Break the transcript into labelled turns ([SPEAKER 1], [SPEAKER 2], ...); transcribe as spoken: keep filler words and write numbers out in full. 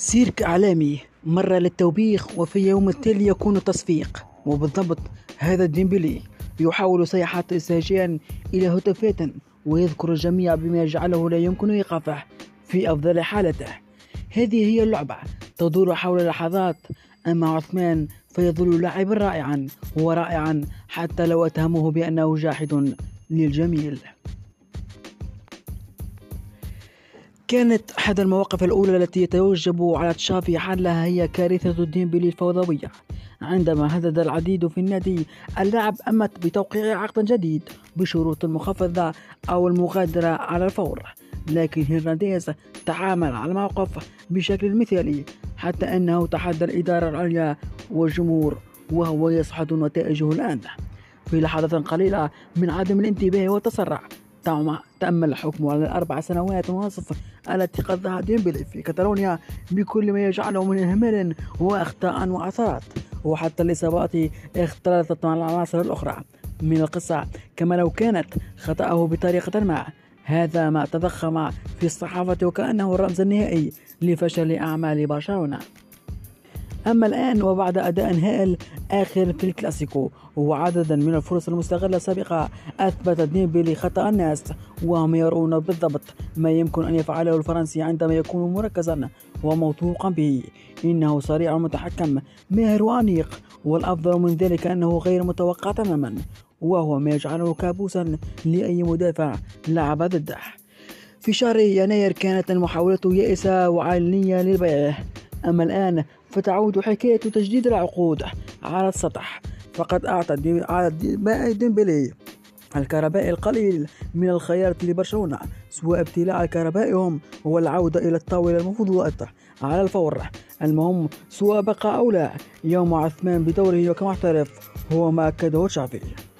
[SPEAKER 1] سيرك إعلامي مرة للتوبيخ وفي يوم التالي يكون التصفيق. وبالضبط هذا ديمبلي يحاول صيحة إزعاجيا إلى هتافات ويذكر الجميع بما يجعله لا يمكن إيقافه في أفضل حالته. هذه هي اللعبة تدور حول لحظات، أما عثمان فيظل لاعبا رائعا ورائعا حتى لو أتهموه بأنه جاحد للجميل. كانت أحد المواقف الأولى التي يتوجب على تشافي حلها هي كارثة ديمبلي الفوضوية، عندما هدد العديد في النادي اللاعب أمت بتوقيع عقد جديد بشروط مخفضة أو المغادرة على الفور، لكن هرنانديز تعامل على الموقف بشكل مثالي حتى أنه تحدى الإدارة العليا والجمهور وهو يصعد نتائجه الآن. في لحظة قليلة من عدم الانتباه والتسرع تأمل الحكم على الأربع سنوات ونصف التي قضاها ديمبلي في كاتالونيا بكل ما يجعله من إهمال وأخطاء وعثرات، وحتى الإصابات اختلطت مع العناصر الأخرى من القصة كما لو كانت خطأه بطريقة ما. هذا ما تضخم في الصحافة وكأنه الرمز النهائي لفشل أعمال برشلونة. أما الآن وبعد أداء هائل آخر في الكلاسيكو وعددا من الفرص المستغلة السابقة، أثبت ديمبلي خطأ الناس وهم يرون بالضبط ما يمكن أن يفعله الفرنسي عندما يكون مركزا وموثوقا به. إنه سريع متحكم ماهر وأنيق، والأفضل من ذلك أنه غير متوقع تماما، وهو ما يجعله كابوسا لأي مدافع لعب ضده. في شهر يناير كانت المحاولة يائسة وعلنية للبيع، أما الآن فتعود حكاية تجديد العقود على السطح. فقد أعطى ديمبلي الكهرباء القليل من الخيارات لبرشلونة، سواء ابتلاع كهربائهم والعودة إلى الطاولة المفضلة على الفور. المهم سواء بقى أو لا، يوم عثمان بدوره كمحترف هو ما أكده تشافي.